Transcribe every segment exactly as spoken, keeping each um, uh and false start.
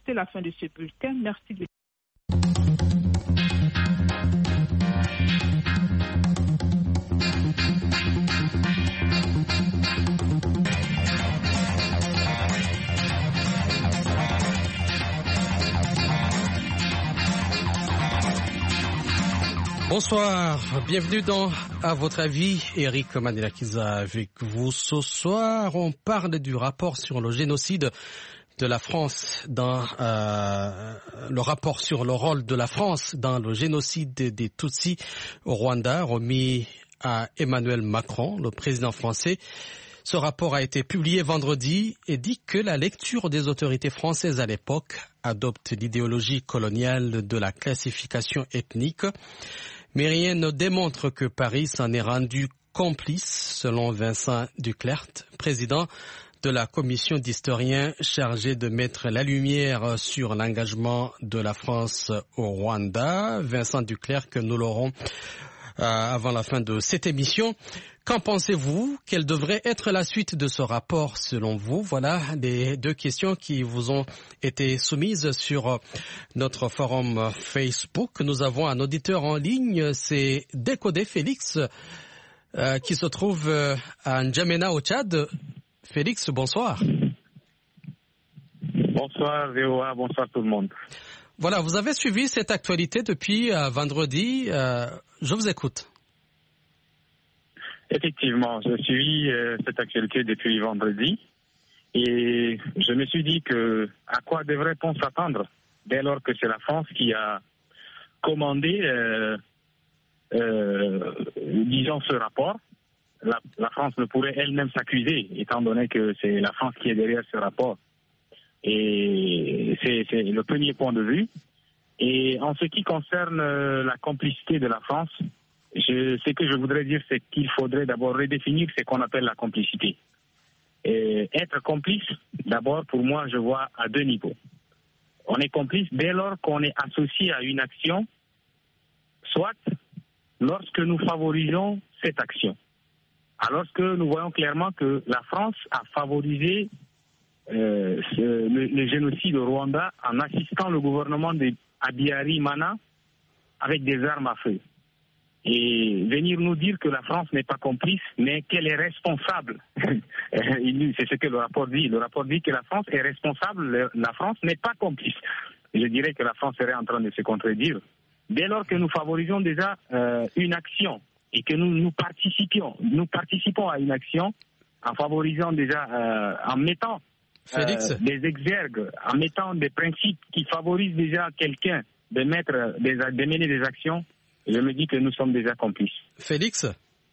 C'est la fin de ce bulletin. Merci de Bonsoir, bienvenue dans À votre avis, Eric Manelakiza avec vous. Ce soir, on parle du rapport sur le génocide de la France dans euh, le rapport sur le rôle de la France dans le génocide des Tutsis au Rwanda, remis à Emmanuel Macron, le président français. Ce rapport a été publié vendredi et dit que la lecture des autorités françaises à l'époque adopte l'idéologie coloniale de la classification ethnique. Mais rien ne démontre que Paris s'en est rendu complice, selon Vincent Duclercq, président de la commission d'historiens chargée de mettre la lumière sur l'engagement de la France au Rwanda. Vincent Duclercq, que nous l'aurons euh, avant la fin de cette émission. Qu'en pensez-vous? Quelle devrait être la suite de ce rapport selon vous? Voilà les deux questions qui vous ont été soumises sur notre forum Facebook. Nous avons un auditeur en ligne, c'est Décodé Félix, euh, qui se trouve à N'Djamena au Tchad. Félix, bonsoir. Bonsoir V O A, bonsoir tout le monde. Voilà, vous avez suivi cette actualité depuis euh, vendredi. Euh, je vous écoute. Effectivement, je suis euh, cette actualité depuis vendredi et je me suis dit que à quoi devrait-on s'attendre dès lors que c'est la France qui a commandé, euh, euh, disons, ce rapport. La, la France ne pourrait elle-même s'accuser, étant donné que c'est la France qui est derrière ce rapport. Et c'est, c'est le premier point de vue. Et en ce qui concerne la complicité de la France, je, ce que je voudrais dire, c'est qu'il faudrait d'abord redéfinir ce qu'on appelle la complicité. Et être complice, d'abord, pour moi, je vois à deux niveaux. On est complice dès lors qu'on est associé à une action, soit lorsque nous favorisons cette action. Alors que nous voyons clairement que la France a favorisé euh, ce, le, le génocide au Rwanda en assistant le gouvernement de Habyarimana avec des armes à feu. Et venir nous dire que la France n'est pas complice, mais qu'elle est responsable. C'est ce que le rapport dit. Le rapport dit que la France est responsable, la France n'est pas complice. Je dirais que la France serait en train de se contredire. Dès lors que nous favorisons déjà euh, une action et que nous, nous participions, nous participons à une action en favorisant déjà, euh, en mettant euh, des exergues, en mettant des principes qui favorisent déjà quelqu'un de mettre, des, de mener des actions, je me dis que nous sommes déjà complices. Félix?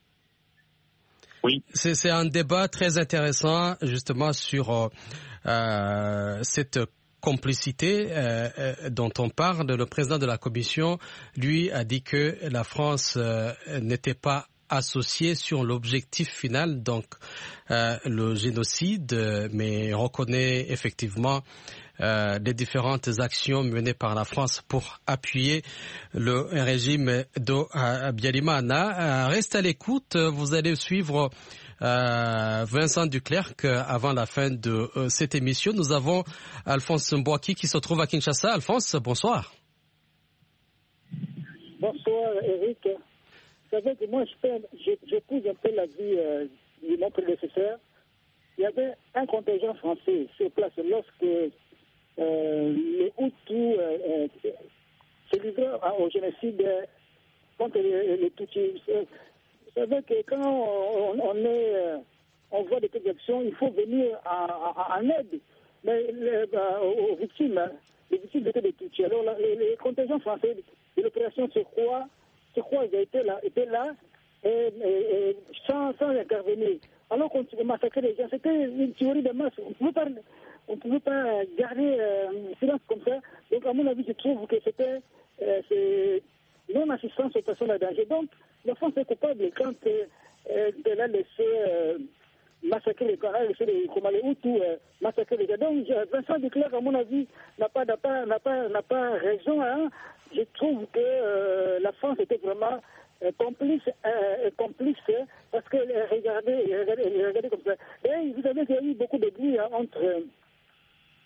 Oui. C'est, c'est un débat très intéressant justement sur euh, cette complicité euh, euh, dont on parle. Le président de la commission, lui, a dit que la France euh, n'était pas associée sur l'objectif final, donc euh, le génocide, mais reconnaît effectivement euh, les différentes actions menées par la France pour appuyer le régime d'Habyarimana. Euh, reste à l'écoute, vous allez suivre Euh, Vincent Duclercq avant la fin de euh, cette émission. Nous avons Alphonse Mbouaki qui se trouve à Kinshasa. Alphonse, bonsoir. Bonsoir Eric. Vous savez que moi j'épouse un peu la vie euh, de mon prédécesseur. Il y avait un contingent français sur place lorsque euh, les Hutus euh, euh, se livraient au génocide contre les, les Tutsis. Vous savez que quand on, on, est, on voit des actions, il faut venir en aide mais les, bah, aux victimes. Les victimes étaient des Tutsis. Alors les, les contingents français de l'opération Se Croix, Se Croix, ils étaient là, étaient là et, et, et sans, sans intervenir. Alors qu'on massacrait les gens, c'était une théorie de masse. On ne pouvait pas garder euh, silence comme ça. Donc à mon avis, je trouve que c'était euh, c'est non-assistance aux personnes à danger. Donc la France est coupable quand euh, elle a laissé euh, massacrer les Corans, laissé les Hutus euh, massacrer les gens. Donc Vincent Duclercq, à mon avis, n'a pas, n'a pas, n'a pas, n'a pas raison. Hein. Je trouve que euh, la France était vraiment euh, complice, euh, complice parce qu'elle regardait, regardait, regardait comme ça. Et vous savez qu'il y a eu beaucoup de bruit hein, entre...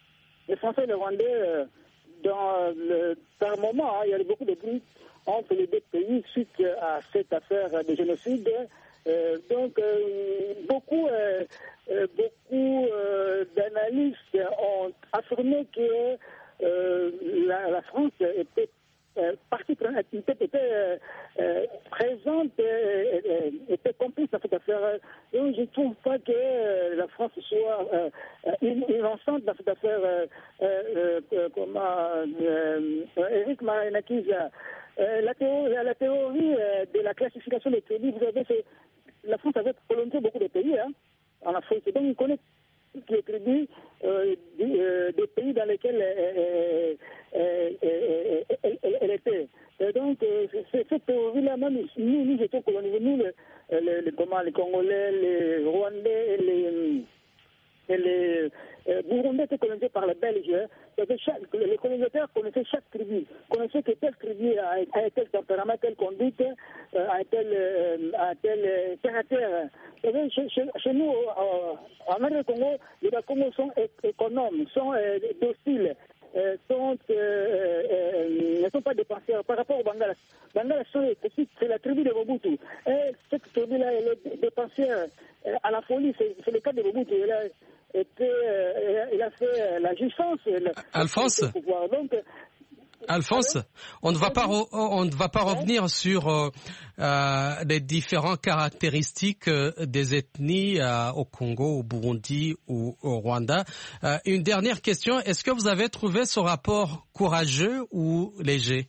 les Français et les Rwandais, euh, dans le, par moment, hein, il y a beaucoup de bruit entre les deux pays suite à cette affaire de génocide. Euh, donc, euh, beaucoup, euh, euh, beaucoup euh, d'analystes ont affirmé que euh, la, la France était euh, partie prenante, était, était euh, euh, présente, euh, euh, était complice dans cette affaire. Donc, je ne trouve pas que euh, la France soit euh, innocente dans cette affaire. Euh, euh, euh, comment euh, Eric Marinakiza, euh, la théorie, la théorie euh, de la classification des tribus, vous avez fait. La France avait colonisé beaucoup de pays hein, en Afrique. Donc, on connaît toutes les tribus euh, des, euh, des pays dans lesquels euh, euh, euh, elle, elle, elle était. Et donc, euh, cette théorie-là, même nous, nous étions colonisés, nous, les, les, les, comment, les Congolais, les Rwandais, les, et les euh, Burundais étaient colonisés par les Belges. Hein. Chaque, les colonisateurs connaissaient chaque tribu, connaissaient que telle tribu a, a un tel tempérament, telle conduite, euh, a un tel, euh, a un tel euh, caractère. Chez, chez, chez nous, euh, en Amérique du Congo, les Congos sont économes, sont euh, dociles. Euh, sont, euh, euh, ne sont pas dépensières par rapport au Bangala. Bangala, c'est la tribu de Mobutu. Et cette tribu-là, elle est dépensière euh, à la folie. C'est le cas de Mobutu. Elle a, été, euh, elle a fait la jouissance. Alphonse le pouvoir. Donc, Alphonse, on ne va pas re, on ne va pas revenir sur euh, euh, les différentes caractéristiques euh, des ethnies euh, au Congo, au Burundi ou au Rwanda. Euh, une dernière question, est-ce que vous avez trouvé ce rapport courageux ou léger?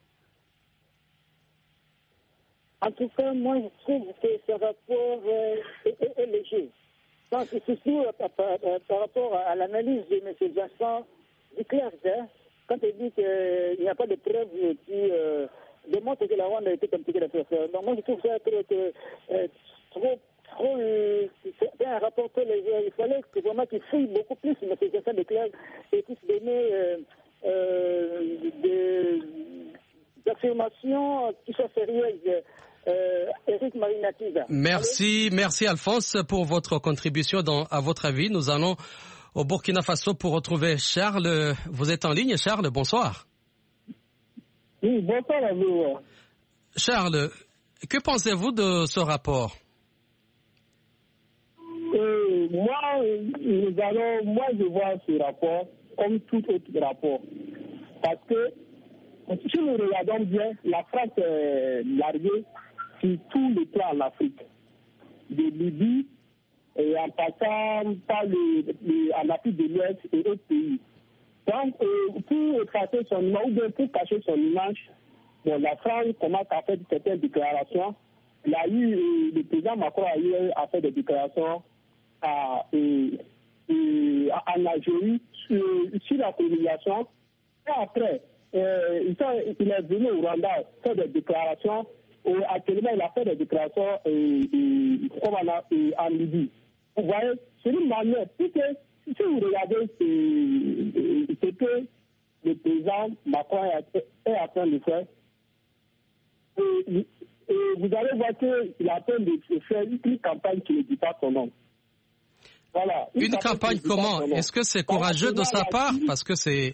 En tout cas, moi, je trouve que ce rapport euh, est, est, est léger. Donc, c'est surtout euh, par, par, par rapport à l'analyse de M. Vincent Duclerc, hein, quand il dit qu'il n'y a pas de preuves qui euh, démontrent que la Rwanda a été compliquée d'affaires. Donc moi je trouve ça que, que, euh, trop, trop, euh, c'est un rapport très léger. Il fallait que vraiment qu'il fouille beaucoup plus M. Vincent Duclerc et puisse donner euh, euh, des, des affirmations qui soient sérieuses. Euh, Eric Marinakiza. Merci, Allez. merci Alphonse pour votre contribution dans, à votre avis. Nous allons au Burkina Faso pour retrouver Charles. Vous êtes en ligne, Charles, bonsoir. Oui, bonsoir à vous. Charles, que pensez-vous de ce rapport? euh, moi, nous allons, moi, je vois ce rapport comme tout autre rapport. Parce que, si nous regardons bien, la France est larguée sur tout le plan en Afrique. De Libye, et en passant par le, le, en Afrique de l'Ouest et autres pays. Donc, euh, pour effacer son image, ou bien pour cacher son image, bon, la France commence à faire certaines déclarations. Il a eu, euh, le président Macron a eu à faire des déclarations à, euh, euh, en Algérie sur, sur la colonisation. Et après, euh, il, il est venu au Rwanda faire des déclarations. Euh, actuellement, il a fait des déclarations euh, euh, comme en, euh, en Libye. Vous voyez, c'est une manière, puisque si vous regardez ce, ce que le président Macron est en train de faire, et, et vous allez voir qu'il est en train de faire une campagne qui ne dit pas son nom. Voilà. Une, une campagne, campagne comment? Est-ce que c'est courageux de sa part? Parce que c'est...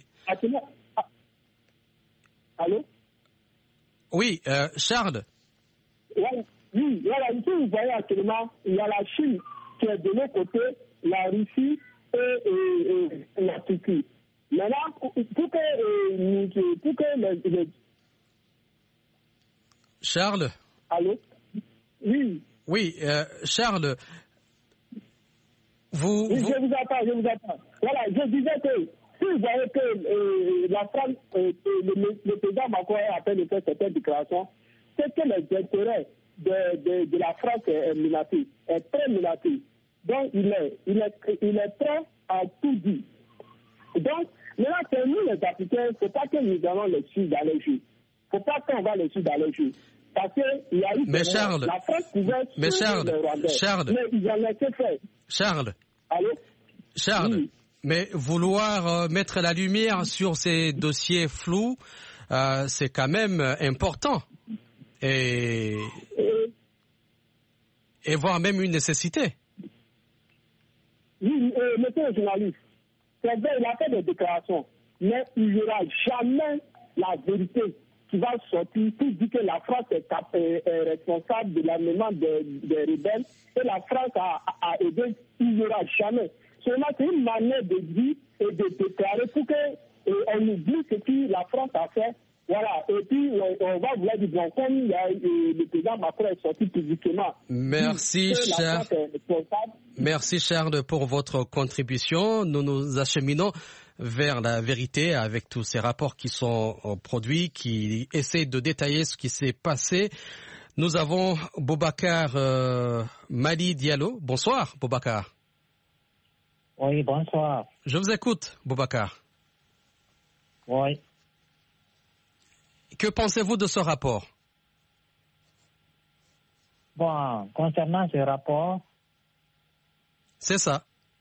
Allô? Oui, euh, Charles. Oui, voilà, ici vous voyez actuellement, il y a la Chine qui est de l'autre côté, la Russie et, et, et la Turquie. Maintenant, pour que, euh, pour que les, les... Charles. Allô? Oui. Oui, euh, Charles. Vous, oui, vous... Je vous attends, je vous attends. Voilà, je disais que si vous voyez que euh, la France, euh, le, le président Macron a fait de faire certaines déclarations, c'est que les intérêts de, de, de la France est menacé, est très menacé. Donc, il est, il est, il est prêt à tout dire. Donc, maintenant, c'est nous les Africains, il ne faut pas que nous allons les suivre dans les jeux. Il ne faut pas qu'on va les suivre dans les jeux. Parce qu'il y a eu... Mais Charles, la France pouvait mais Charles, les Rwandais. Charles, mais ils en laissé faire. Charles, Allô? Charles, oui. Mais vouloir euh, mettre la lumière sur ces dossiers flous, euh, c'est quand même important. Et, et, et voire même une nécessité. Oui, euh, monsieur le journaliste, C'est vrai, il a fait des déclarations, mais il n'y aura jamais la vérité qui va sortir pour dire que la France est, est, est responsable de l'amènement des, des rebelles et la France a, a, a aidé. Il n'y aura jamais. Seulement, c'est une manière de dire et de déclarer pour qu'on oublie ce que la France a fait. Voilà, et puis on va vouloir dire, bon, comme il y a, le président Macron est sorti publiquement. Merci, cher. Merci, Charles, pour votre contribution. Nous nous acheminons vers la vérité avec tous ces rapports qui sont produits, qui essaient de détailler ce qui s'est passé. Nous avons Boubacar euh, Mali Diallo. Bonsoir, Boubacar. Oui, bonsoir. Je vous écoute, Boubacar. Oui. Que pensez-vous de ce rapport? Bon, concernant ce rapport... C'est ça.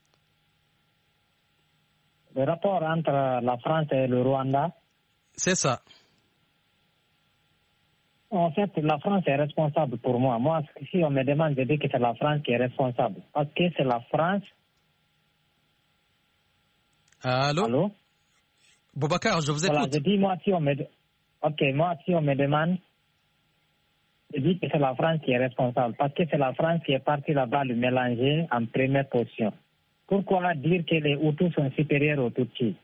Le rapport entre la France et le Rwanda. C'est ça. En fait, la France est responsable pour moi. Moi, si on me demande, je dis que c'est la France qui est responsable. Parce que c'est la France... Allô? Allô? Boubacar, je vous écoute. Voilà, je dis, moi, si on me... Ok, moi, si on me demande, je dis que c'est la France qui est responsable. Parce que c'est la France qui est partie là-bas le mélanger en première position. Pourquoi dire que les Hutus sont supérieurs aux Tutsis?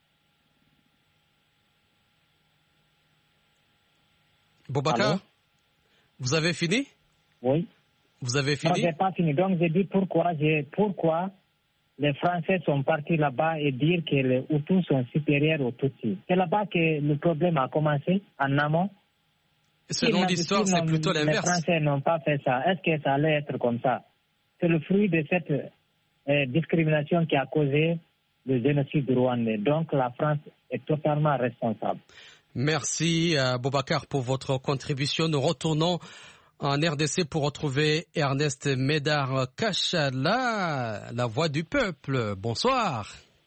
Boubacar, allô? Vous avez fini? Oui. Vous avez fini? Non, je n'ai pas fini. Donc, je dis pourquoi, je, pourquoi les Français sont partis là-bas et dire que les Hutus sont supérieurs aux Tutsis. C'est là-bas que le problème a commencé, en amont. Selon l'histoire, c'est plutôt l'inverse. Les Français n'ont pas fait ça. Est-ce que ça allait être comme ça? C'est le fruit de cette euh, discrimination qui a causé le génocide rwandais. Donc, la France est totalement responsable. Merci, euh, Boubacar, pour votre contribution. Nous retournons en R D C pour retrouver Ernest Médard Kachala, la voix du peuple. Bonsoir.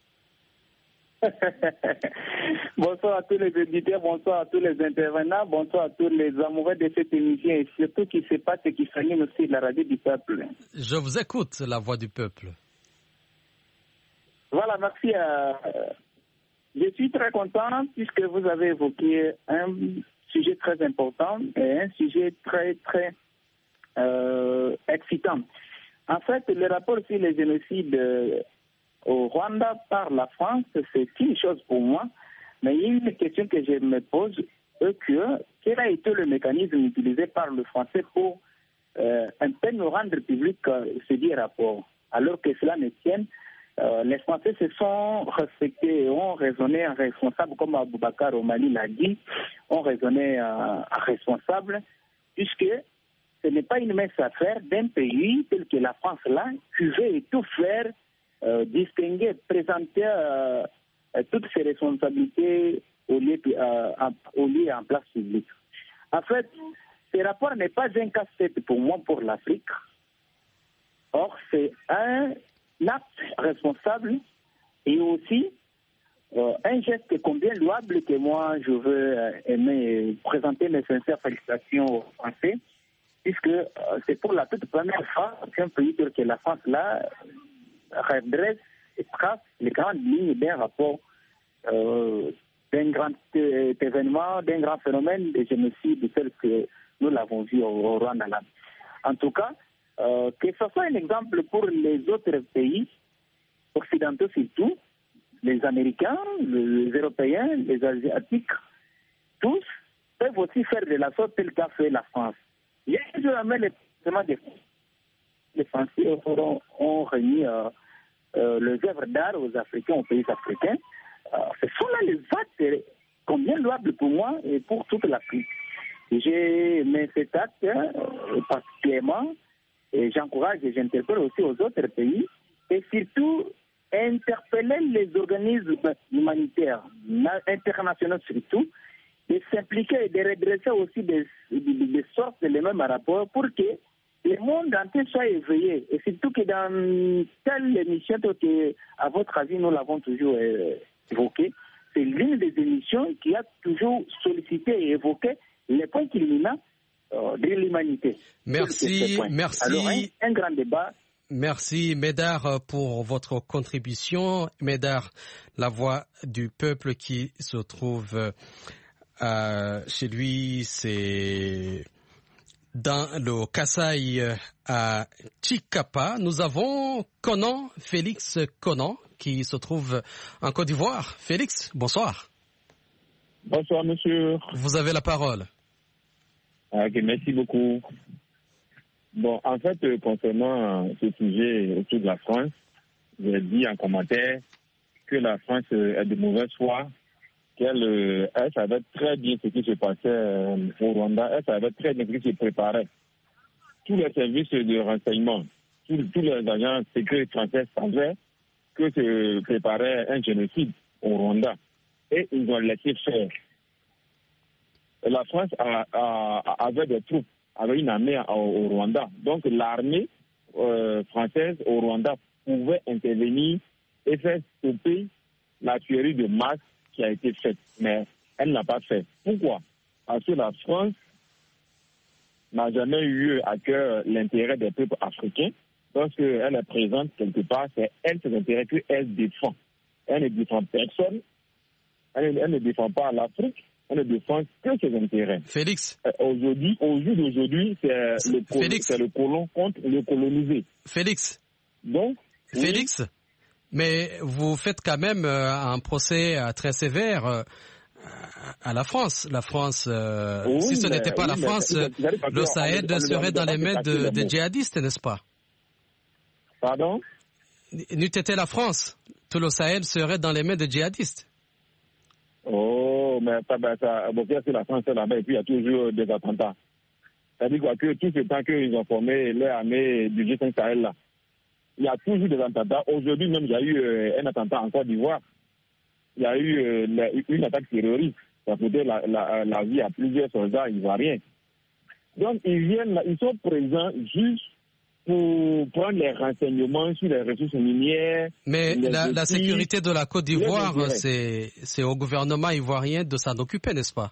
Bonsoir à tous les auditeurs, bonsoir à tous les intervenants, bonsoir à tous les amoureux de cette émission et surtout qui se passe et qui s'anime aussi de la radio du peuple. Je vous écoute, la voix du peuple. Voilà, merci. À... Je suis très content puisque vous avez évoqué un sujet très important et un sujet très, très euh, excitant. En fait, le rapport sur les génocides au Rwanda par la France, c'est une chose pour moi, mais il y a une question que je me pose, que quel a été le mécanisme utilisé par le Français pour euh, un peu nous rendre public euh, ce dit rapport, alors que cela ne tienne. Euh, les Français se sont respectés et ont raisonné en responsable, comme Aboubacar au Mali l'a dit, ont raisonné en responsable, puisque ce n'est pas une mince affaire d'un pays tel que la France là, qui veut tout faire, euh, distinguer, présenter euh, toutes ses responsabilités au lieu, euh, en, au lieu en place publique. En fait, ce rapport n'est pas un casse-tête pour moi, pour l'Afrique. Or, c'est un acte responsable et aussi euh, un geste combien louable que moi je veux euh, aimer présenter mes sincères félicitations aux Français, puisque euh, c'est pour la toute première fois qu'un pays tel que la France là redresse et trace les grandes lignes d'un rapport euh, d'un grand euh, événement, d'un grand phénomène de génocide tel que nous l'avons vu au, au Rwanda là. En tout cas, Euh, que ce soit un exemple pour les autres pays occidentaux surtout, les Américains, les Européens, les Asiatiques, tous peuvent aussi faire de la sorte telle qu'a fait la France. Il y a jamais les des les Français ont, ont remis euh, euh, les œuvres d'art aux Africains, aux pays africains. Euh, ce sont là les actes combien louables pour moi et pour toute l'Afrique. J'ai mis cet acte euh, particulièrement. Et j'encourage et j'interpelle aussi aux autres pays et surtout interpeller les organismes humanitaires, internationaux surtout, de s'impliquer et de redresser aussi des, des, des sortes de les mêmes rapports pour que le monde entier soit éveillé. Et surtout que dans telle émission que, à votre avis, nous l'avons toujours euh, évoqué, c'est l'une des émissions qui a toujours sollicité et évoqué les points culminants de l'humanité. Merci, merci. Alors, un, un grand débat Merci Médard pour votre contribution. Médard, la voix du peuple qui se trouve euh, chez lui, c'est dans le Kasaï à Tchikapa. Nous avons Conan, Félix Conan, qui se trouve en Côte d'Ivoire. Félix, bonsoir. Bonsoir, monsieur. Vous avez la parole. Ok, merci beaucoup. Bon, en fait, concernant ce sujet autour de la France, j'ai dit en commentaire que la France est de mauvaise foi, qu'elle elle savait très bien ce qui se passait au Rwanda, elle savait très bien ce qui se préparait. Tous les services de renseignement, tous, tous les agents secrets français savaient que se préparait un génocide au Rwanda. Et ils ont laissé faire. La France a, a, avait des troupes, avait une armée au, au Rwanda. Donc l'armée euh, française au Rwanda pouvait intervenir et faire stopper la tuerie de masse qui a été faite. Mais elle n'a pas fait. Pourquoi? Parce que la France n'a jamais eu à cœur l'intérêt des peuples africains. Lorsqu'elle est présente quelque part, c'est elle ses intérêts qu'elle défend. Elle ne défend personne. Elle, elle ne défend pas l'Afrique. Elle ne défend que ses intérêts. Félix. Euh, aujourd'hui, au jour d'aujourd'hui, c'est le, col- c'est le colon contre le colonisé. Félix. Donc, Félix, oui. Mais vous faites quand même euh, un procès euh, très sévère euh, à la France. La France, euh, oui, si ce mais, n'était pas oui, la France, mais, le Sahel serait dans les mains de, de djihadistes, n'est-ce pas? Pardon? N'eût été la France, tout le Sahel serait dans les mains de djihadistes. Oh, mais ça, ben, ça, bon, c'est la France là-bas et puis il y a toujours des attentats. C'est-à-dire quoi, que tout ce temps qu'ils ont formé leur armée du G cinq Sahel là, il y a toujours des attentats. Aujourd'hui même, il y a eu euh, un attentat en Côte d'Ivoire. Il y a eu euh, la, une attaque terroriste. Ça a coûté la, la, la vie à plusieurs soldats ivoiriens. Donc, ils viennent là, ils sont présents juste pour prendre les renseignements sur les ressources minières. Mais la, la sécurité de la Côte d'Ivoire, c'est, c'est au gouvernement ivoirien de s'en occuper, n'est-ce pas?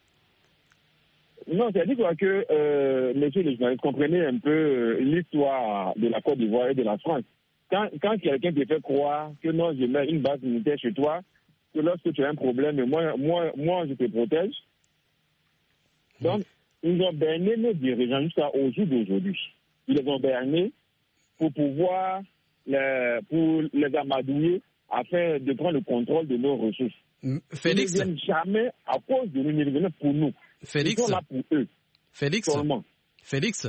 Non, c'est-à-dire quoi que, euh, monsieur le journaliste, comprenez un peu euh, l'histoire de la Côte d'Ivoire et de la France. Quand, quand quelqu'un te fait croire que non, je mets une base militaire chez toi, que lorsque tu as un problème, moi, moi, moi je te protège. Donc, ils ont berné nos dirigeants jusqu'au jour d'aujourd'hui. Ils les ont bernés pour pouvoir les, pour les amadouiller afin de prendre le contrôle de nos ressources. Félix. Ils ne viennent jamais à cause de nous, ils viennent pour nous. Félix. Ils sont là pour eux. Félix. Seulement. Félix.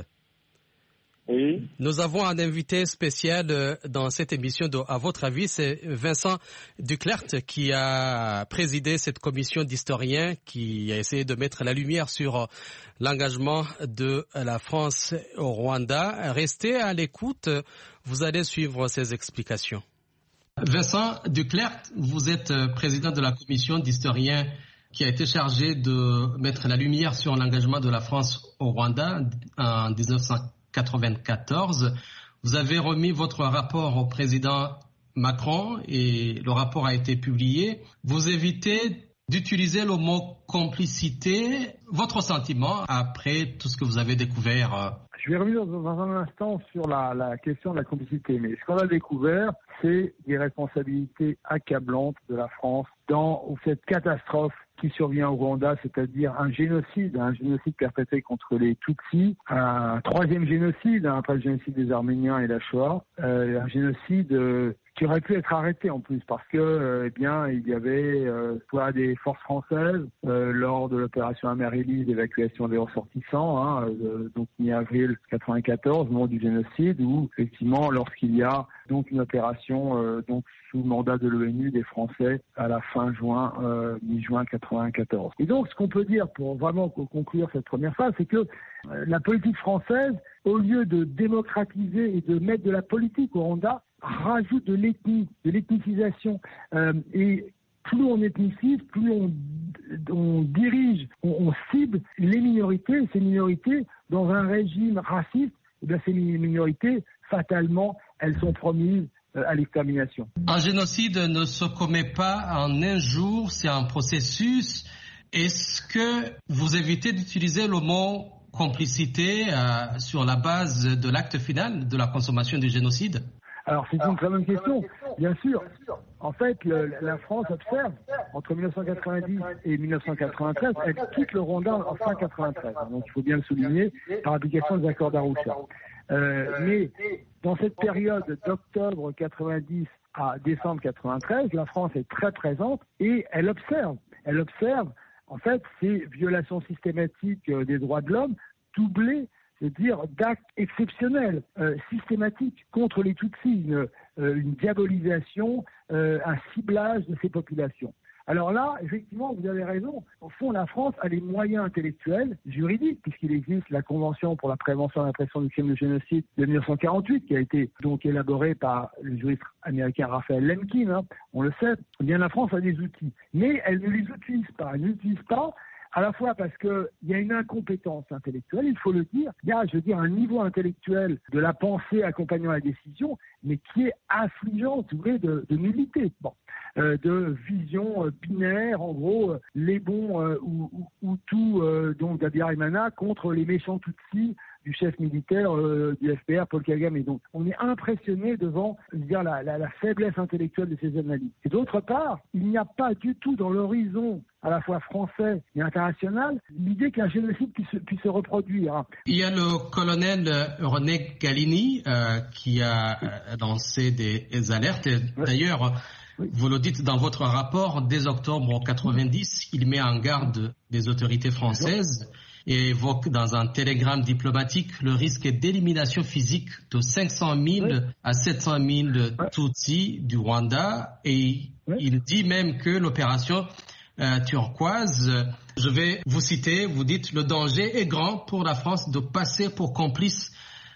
Oui. Nous avons un invité spécial dans cette émission. De, à votre avis, c'est Vincent Duclercq qui a présidé cette commission d'historiens qui a essayé de mettre la lumière sur l'engagement de la France au Rwanda. Restez à l'écoute, vous allez suivre ces explications. Vincent Duclercq, vous êtes président de la commission d'historiens qui a été chargée de mettre la lumière sur l'engagement de la France au Rwanda en dix-neuf cent quatre-vingt-quatorze. Vous avez remis votre rapport au président Macron et le rapport a été publié. Vous évitez d'utiliser le mot complicité. Votre sentiment après tout ce que vous avez découvert? Je vais revenir dans un instant sur la, la question de la complicité. Mais ce qu'on a découvert, c'est des responsabilités accablantes de la France dans cette catastrophe qui survient au Rwanda, c'est-à-dire un génocide, un génocide perpétré contre les Tutsis, un troisième génocide, hein, après le génocide des Arméniens et la Shoah, euh, un génocide euh, qui aurait pu être arrêté en plus parce que, euh, eh bien, il y avait euh, soit des forces françaises euh, lors de l'opération Amaryllis d'évacuation des ressortissants, hein, euh, donc mi-avril quatre-vingt-quatorze, au moment du génocide, ou effectivement lorsqu'il y a donc une opération euh, donc sous mandat de l'ONU des Français à la fin juin, euh, mi-juin quatre-vingt-quatorze. Et donc, ce qu'on peut dire pour vraiment conclure cette première phase, c'est que euh, la politique française, au lieu de démocratiser et de mettre de la politique au Rwanda, rajoute de l'ethnie, de l'ethnicisation. Euh, et plus on ethnicise, plus on, on dirige, on, on cible les minorités, et ces minorités, dans un régime raciste, et bien ces minorités, fatalement, elles sont promises à l'extermination. Un génocide ne se commet pas en un jour, c'est un processus. Est-ce que vous évitez d'utiliser le mot complicité euh, sur la base de l'acte final de la consommation du génocide? Alors, c'est une très bonne question. Bien sûr. En fait, le, la France observe, entre mille neuf cent quatre-vingt-dix et mille neuf cent quatre-vingt-treize, elle quitte le Rwanda en fin quatre-vingt-treize. Donc, il faut bien le souligner, par application des accords d'Arusha. Euh, mais dans cette période d'octobre quatre-vingt-dix à décembre quatre-vingt-treize, la France est très présente et elle observe. Elle observe, en fait, ces violations systématiques des droits de l'homme doublées, c'est-à-dire d'actes exceptionnels, euh, systématiques contre les Tutsis, une, euh, une diabolisation, euh, un ciblage de ces populations. Alors là, effectivement, vous avez raison. Au fond, la France a les moyens intellectuels, juridiques, puisqu'il existe la Convention pour la prévention et la répression du crime de génocide de mille neuf cent quarante-huit, qui a été donc élaborée par le juriste américain Raphaël Lemkin, hein, on le sait. Eh bien, la France a des outils, mais elle ne les utilise pas. Elle n'utilise pas à la fois parce qu'il y a une incompétence intellectuelle, il faut le dire. Il y a, je veux dire, un niveau intellectuel de la pensée accompagnant la décision, mais qui est affligeant, vous voyez, de, de nullité. Bon. Euh, de vision euh, binaire, en gros, euh, les bons euh, ou, ou, ou tout, euh, donc d'Abiyarimana contre les méchants Tutsis du chef militaire euh, du F P R, Paul Kagame. Et donc, on est impressionné devant je veux dire, la, la, la faiblesse intellectuelle de ces analyses. Et d'autre part, il n'y a pas du tout dans l'horizon à la fois français et international l'idée qu'un génocide puisse, puisse se reproduire. Il y a le colonel René Galini euh, qui a lancé des, des alertes. D'ailleurs, oui. Vous le dites dans votre rapport, dès octobre quatre-vingt-dix, il met en garde des autorités françaises et évoque dans un télégramme diplomatique le risque d'élimination physique de cinq cent mille oui. à sept cent mille Tutsis du Rwanda. Et oui. il dit même que l'opération euh, turquoise, je vais vous citer, vous dites « Le danger est grand pour la France de passer pour complice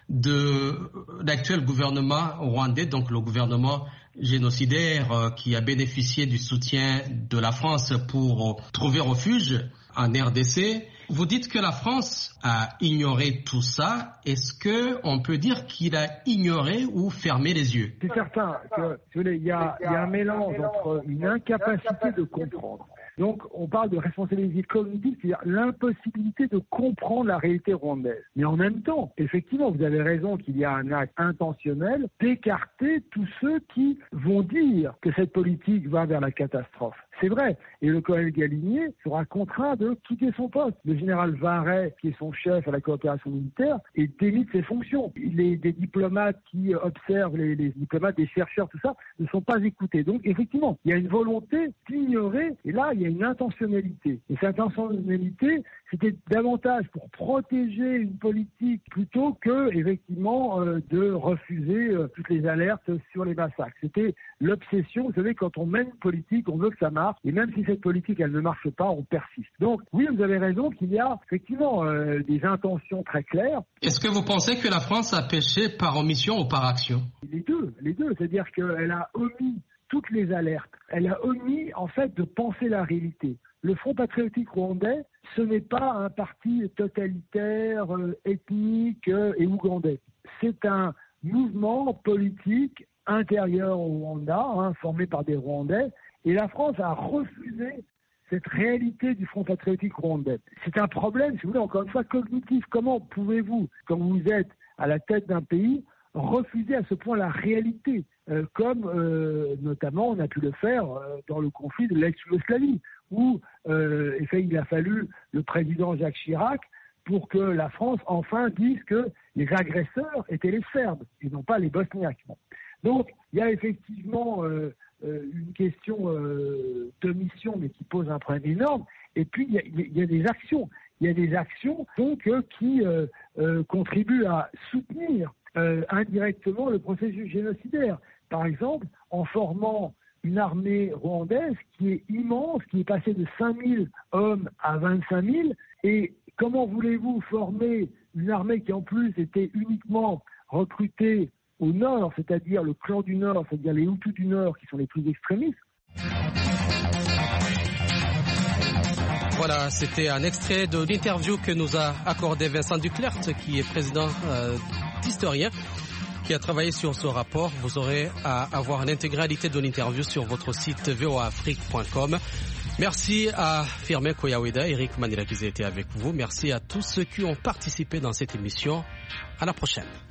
de l'actuel gouvernement rwandais, donc le gouvernement génocidaire euh, qui a bénéficié du soutien de la France pour euh, trouver refuge en R D C. Vous dites que la France a ignoré tout ça. Est-ce que on peut dire qu'il a ignoré ou fermé les yeux? C'est certain qu'il y, y a un mélange entre une incapacité de comprendre. Donc, on parle de responsabilité cognitive, c'est-à-dire l'impossibilité de comprendre la réalité rwandaise. Mais en même temps, effectivement, vous avez raison qu'il y a un acte intentionnel d'écarter tous ceux qui vont dire que cette politique va vers la catastrophe. C'est vrai. Et le colonel Galinier sera contraint de quitter son poste. Le général Varret, qui est son chef à la coopération militaire, est démis de ses fonctions. Les, des diplomates qui observent, les, les diplomates, des chercheurs, tout ça, ne sont pas écoutés. Donc, effectivement, il y a une volonté d'ignorer, et là, il y a une intentionnalité. Et cette intentionnalité, c'était davantage pour protéger une politique plutôt que, effectivement, euh, de refuser euh, toutes les alertes sur les massacres. C'était l'obsession. Vous savez, quand on mène une politique, on veut que ça marche. Et même si cette politique, elle ne marche pas, on persiste. Donc, oui, vous avez raison qu'il y a effectivement euh, des intentions très claires. Est-ce que vous pensez que la France a péché par omission ou par action? Les deux, les deux. C'est-à-dire qu'elle a omis toutes les alertes. Elle a omis, en fait, de penser la réalité. Le Front patriotique rwandais, ce n'est pas un parti totalitaire, euh, ethnique euh, et ougandais. C'est un mouvement politique intérieur au Rwanda, hein, formé par des Rwandais. Et la France a refusé cette réalité du Front patriotique rwandais. C'est un problème, si vous voulez, encore une fois, cognitif. Comment pouvez-vous, quand vous êtes à la tête d'un pays, refuser à ce point la réalité, euh, comme euh, notamment on a pu le faire euh, dans le conflit de l'ex-Yougoslavie, où euh, effet, il a fallu le président Jacques Chirac pour que la France enfin dise que les agresseurs étaient les Serbes et non pas les Bosniaques. Bon. Donc il y a effectivement euh, euh, une question euh, d'omission, mais qui pose un problème énorme. Et puis il y a, il y a des actions, il y a des actions donc euh, qui euh, euh, contribuent à soutenir Euh, indirectement le processus génocidaire. Par exemple, en formant une armée rwandaise qui est immense, qui est passée de cinq mille hommes à vingt-cinq mille. Et comment voulez-vous former une armée qui en plus était uniquement recrutée au nord, c'est-à-dire le clan du nord, c'est-à-dire les Hutus du nord qui sont les plus extrémistes? Voilà, c'était un extrait de l'interview que nous a accordé Vincent Duclerc, qui est président euh, d'Historien, qui a travaillé sur ce rapport. Vous aurez à avoir l'intégralité de l'interview sur votre site v o a afrique point com. Merci à Firmin Koyaweda, Eric Manila qui était avec vous. Merci à tous ceux qui ont participé dans cette émission. À la prochaine.